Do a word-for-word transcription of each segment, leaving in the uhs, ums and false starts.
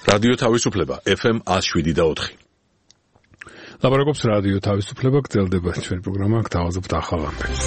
რადიო თავისუფლება ეფ ემ one oh seven point four. ლაპარაკობს რადიო თავისუფლება, გრძელდება ჩვენი პროგრამა, გთავაზობთ ახალ ამბებს.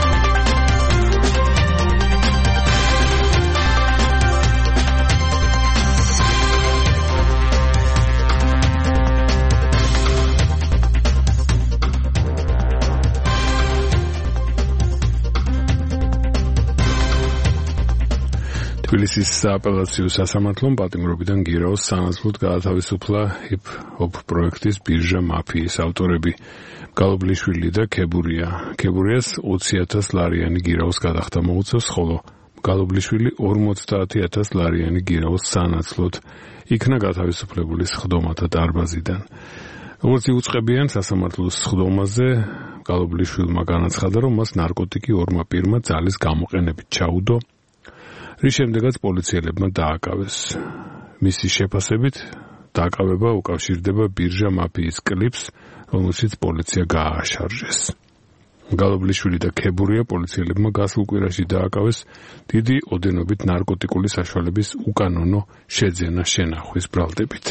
თბილისის სააპელაციო სასამართლომ პატიმრობიდან გირაოს სანაცვლოდ გაათავისუფლა ჰიპ-ჰოპ პროექტის ბირჟა მაფიის ავტორები გალობლიშვილი და ქებურია. ქებურიას ოცი ათას ლარიანი გირაოს გადახდა მოუწევს, ხოლო გალობლიშვილი ორმოცდაათი ათას ლარიანი გირაოს სანაცვლოდ იქნა გათავისუფლებული სხდომათა დარბაზიდან. როგორც იუწყებიან სასამართლოს სხდომაზე, გალობლიშვილმა განაცხადა, რომ მას ნარკოტიკი ორმა პირმა ძალის გამოყენებით ჩაუდო, რის შემდეგაც პოლიციელებმა დააკავეს. მისი შეფასებით დააკავება უკავშირდება ბირჟა მაფიის კლიპს, რომელშიც პოლიცია გააშარჟეს. გალობლიშვილი და ქებურია პოლიციელებმა გასულ კვირაში დააკავეს დიდი ოდენობით ნარკოტიკული საშუალების უკანონო შეძენა შენახვის ბრალდებით.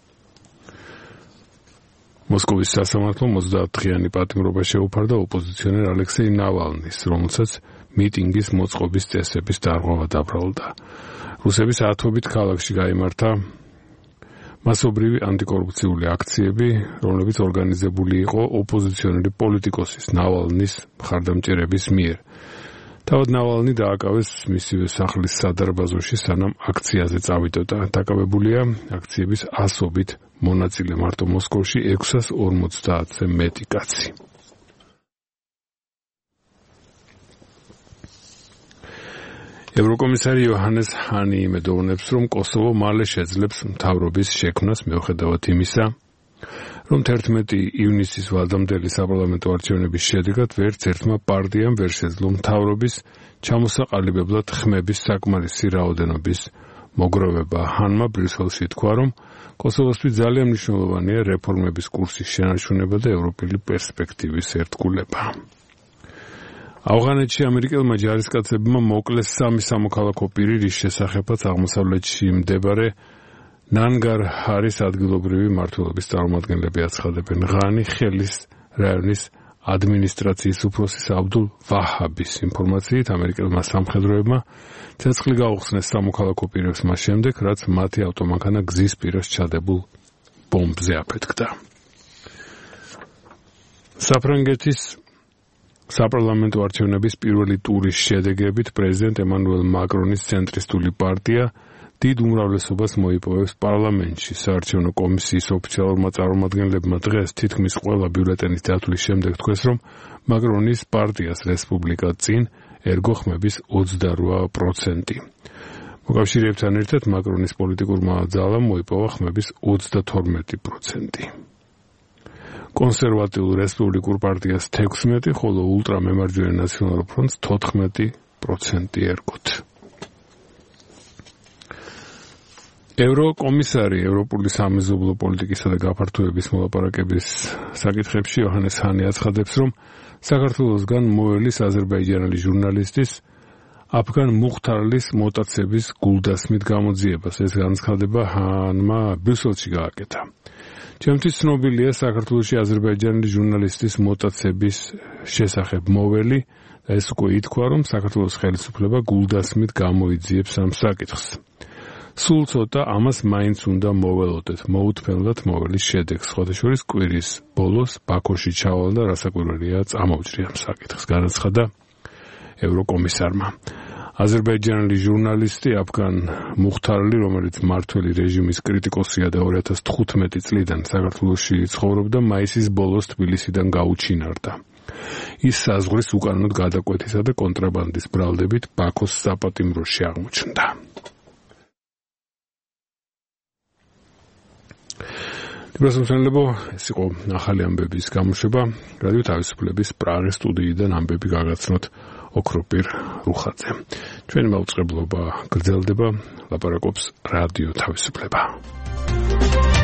მოსკოვის სასამართლომ ოცდაათდღიანი პატიმრობა შეუფარდა ოპოზიციონერ ალექსეი ნავალნის, რომელსაც მიტინგის მოწყობის წესების დარღვევა დაბრალდა. რუსების ათობით ქალაქში გაიმართა მასობრივი ანტიკორუფციული აქციები, რომლებიც ორგანიზებული იყო ოპოზიციონერი პოლიტიკოსის ნავალნის მხარდამჭერების მიერ. თავად ნავალნი დააკავეს მისივე სახლის სადარბაზოში, სანამ აქციაზე წავიდოდა. დაკავებულია აქციების ასობით მონაწილე, მარტო მოსკოვში ექვსას ორმოცდაათზე მეტი კაცი. ევროკომისარი იოჰანეს ჰანი იმედოვნებს, რომ კოსოვო მალე შეძლებს მთავრობის შექმნას მიუხედავად იმისა, რომ თერთმეტი ივნისის ვალდამდელი საპარლამენტო არჩევნების შედეგად ვერც ერთმა პარტიამ ვერ შეძლო მთავრობის ჩამოსაყალიბებლად ხმების საკმარისი რაოდენობის მოგროვება. ჰანმა ბრიუსელში თქვა, რომ კოსოვოსთვის ძალიან მნიშვნელოვანია რეფორმების კურსის შენარჩუნება და ევროპელი პერსპექტივის ერთგულება. ავღანეთში ამერიკელმა ჯარისკაცებმა მოკლეს სამი სამოქალაქო პირი, რის შესახებაც აღმოსავლეთში მდებარე ნანგარჰარის ადგილობრივი მმართველობის წარმომადგენლები აცხადებენ. ღანი ხელის რაიონის ადმინისტრაციის უფროსის აბდულ ვაჰაბის ინფორმაციით, ამერიკელმა სამხედროებმა ცეცხლი გაუხსნეს სამოქალაქო პირებს მას შემდეგ, რაც მათი ავტომანქანა გზის პირას ჩადებულ ბომბზე აფეთქდა. საფრანგეთის საპარლამენტო არჩევნების პირველი ტურის შედეგებით პრეზიდენტ ემანუელ მაკრონის ცენტრისტული პარტია დიდ უმრავლესობას მოიპოვებს პარლამენტში. საარჩევნო კომისიის ოფიციალურმა წარმომადგენლებმა დღეს თითქმის ყველა ბიულეტენის დათვლის შემდეგ თქვეს, რომ მაკრონის პარტიას რესპუბლიკა წინ ერგო ხმების ოცდარვა პროცენტი. მოკავშირეებთან ერთად მაკრონის პოლიტიკურმა ძალამ მოიპოვა ხმების ოცდათორმეტი პროცენტი. კონსერვატიულ რესპუბლიკურ პარტიას თექვსმეტი, ხოლო ულტრამემარჯვენე ნაციონალურ ფრონტს თოთხმეტი პროცენტი ერგოთ. ევროკომისარი ევროპული სამეზობლო პოლიტიკისა და გაფართოების მოლაპარაკების საკითხებში იოჰანეს ჰანი აცხადებს, რომ საქართველოსგან მოელის აზერბაიჯანელი ჟურნალისტის აფგან მუხთარლის მოტაცების გულდასმით გამოძიებას. ეს განცხადება ჰანმა ბრიუსელში გააკეთა. ჩემთვის ცნობილია საქართველოში აზერბაიჯანელი ჟურნალისტის მოტაცების შესახებ მოველი და ეს უკვე ითქვა, რომ საქართველოს ხელისუფლება გულდასმით გამოიძიებს ამ საკითხს. სულ ცოტა ამას მაინც უნდა მოველოდეთ, მოუთმელდათ მოველის შედეგს. სხვადასხვა კვირის ბოლოს ბაქოში ჩავალ და რასაკვირველია წამოვჭრია ამ საკითხს, განაცხადა ევროკომისარმა. აზერბაიჯანელი ჟურნალისტი აფგან მუხთარლი, რომელიც მმართველი რეჟიმის კრიტიკოსია და ორი ათას თხუთმეტი წლიდან საქართველოში ცხოვრობდა, მაისის ბოლოს თბილისიდან გაუჩინარდა. ის საზღვრის უკანონოდ გადაკვეთისა და კონტრაბანდის ბრალდებით ბაქოს საპატიმროში აღმოჩნდა. გასამართლებო, ეს იყო ახალი ამბების გამოშვება რადიო თავისუფლების პრაღის სტუდიიდან ამბები გაგაცნოთ ოქროპირ რუხაძე. ჩვენი მაუწყებლობა გრძელდება, ლაპარაკობს რადიო თავისუფლება.